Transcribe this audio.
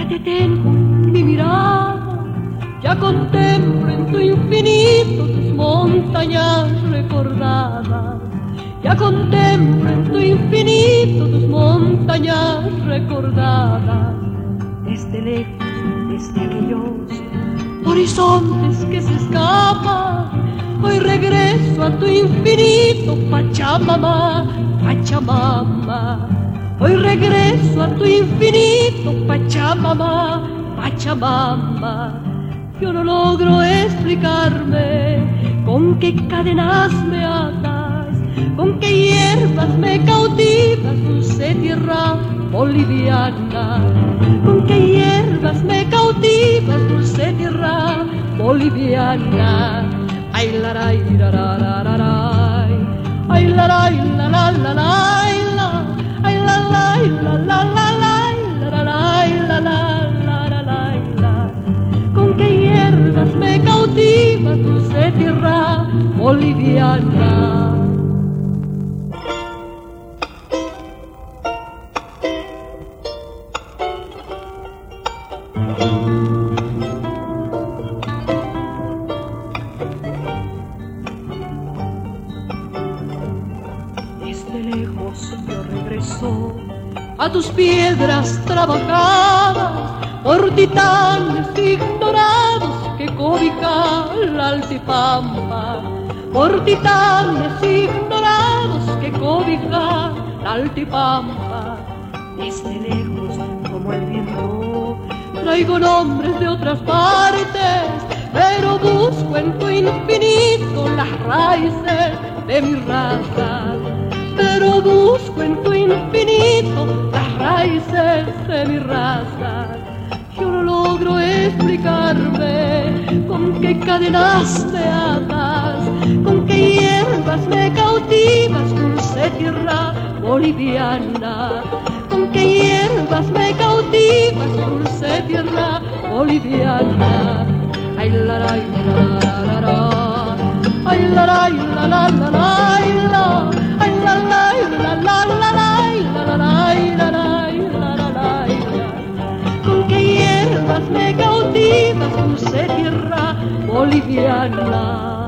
te tengo en mi mirada, ya contemplo en tu infinito tus montañas recordadas. Ya contemplo en tu infinito tus montañas recordadas. Desde lejos, desde aquellos horizontes que se escapan, hoy regreso a tu infinito Pachamama, Pachamama. Hoy regreso a tu infinito Pachamama, Pachamama. Yo no logro explicarme con qué cadenas me atas, con qué hierbas me cautivas, dulce tierra boliviana. Con qué hierbas me cautivas, dulce tierra boliviana. Ay la la la la la la la, ay la la la la la la, ay la la la la la la, la la la la. Con qué hierbas me cautivas, dulce tierra boliviana. Desde lejos yo regreso a tus piedras trabajadas por titanes ignorados que cobija la altipampa, por titanes ignorados que cobija la altipampa. Desde lejos como el viento traigo nombres de otras partes, pero busco en tu infinito las raíces de mi raza. Pero busco en tu infinito las raíces de mi raza. Yo no logro explicarme con qué cadenas me atas, con qué hierbas me cautivas, dulce tierra boliviana. Con qué hierbas me cautivas, dulce tierra boliviana. Ay la la la la la, ay la la la la la la, ay la la la la la la la. Con qué hierbas me cautivas, dulce tierra boliviana.